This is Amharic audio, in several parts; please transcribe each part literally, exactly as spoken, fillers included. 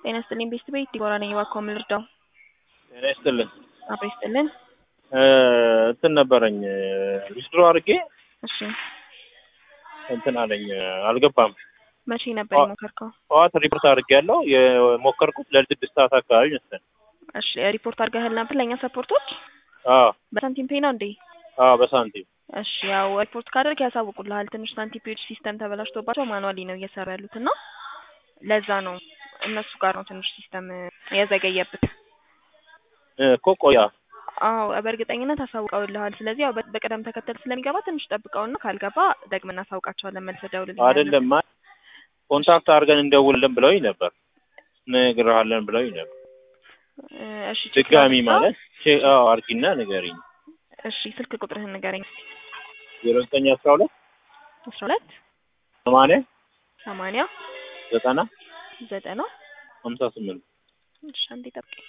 ጤና ይስጥልኝ ቤስት ቤት ዲቦራ ነኝ እባክዎ ምን ልርዳው? ጤና ይስጥልኝ አብሮ ይስጥልን እ እንትን ነበረኝ ዊዝድሮ አድርጌ እሺ እንትን አለኝ አልገባም። መቼ ነበር የሞከርከው? ጠዋት ሪፖርት አድርጌያለሁ የሞከርኩት ለስድስት ሰዓት አካባቢ መሰለኝ። እሺ ሪፖርት አድርገሃል ነበር ለኛ ሰፖርቶች? አዎ በሳንቲም ፔይ ነው እንዴ? አዎ በሳንቲም። እሺ ያው ሪፖርት ካደረግ ያሳውቁልሃል። ትንሽ ሳንቲም ፔዮች ሲስተም ተበላሽቶባቸው ማኑዋሊ ነው እየሰሩ ያሉት እና ለዛ ነው እነሱ ጋር ነው ትንሽ ሲስተም የዘገየብት እኮ ቆያ አዎ በእርግጠኝነት አሳውቀውልሃል። ስለዚህ ያው በቅደም ተከተል ስለሚገባ ትንሽ ጠብቀውና ካልገባ ደግመን እናሳውቃቸዋለን። መልሰህ ደውልልኝ። አይደለም ኮንታክት አድርገን እንደውልልን ብለውኝ ነበር እንነግርሃለን ብለውኝ ነበር። እሺ ድጋሚ ማለት አዎ አርጊና ንገሪኝ። እሺ ስልክ ቁጥርህን ንገረኝ። ዜሮ ዘጠኝ አስራ ሁለት አስራ ሁለት ሰማንያ ሰማንያ ዘጠና ዘጠና ሀምሳ ስምንት እሺ አንዴ ጠብቀኝ።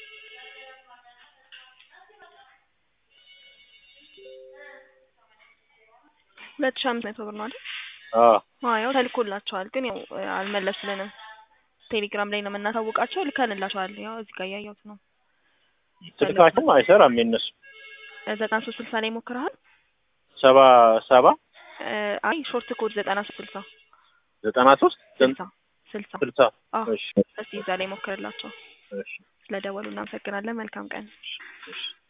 ሁለት ሺህ አምስት መቶ ብር ነው አይደል? አዎ አዎ ያው ተልኮላቸዋል ግን ያው አልመለሱልንም። ቴሌግራም ላይ ነው የምናሳውቃቸው ልከንላቸዋል። ያው እዚህ ጋር እያየሁት ነው። ስልካችንም አይሰራም የእነሱ ዘጠና ሶስት ስልሳ ላይ ሞክረሃል? ሰባ ሰባ አይ ሾርት ኮድ ዘጠና ሶስት ስልሳ ዘጠና ሶስት ስልሳ ስልሳ ስልሳ አዎ እሺ እስቲ እዛ ላይ ሞክርላቸው። እሺ ስለደወሉ እናመሰግናለን። መልካም ቀን። እሺ